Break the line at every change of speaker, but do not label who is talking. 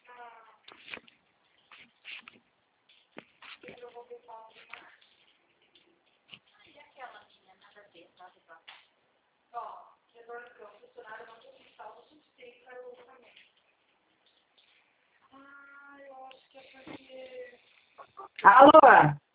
E aquela menina nada a ver, sabe?
Ó, redor do campo, funcionário não conquistar o suficiente para o orçamento. Ah, eu acho que é porque...
Alô?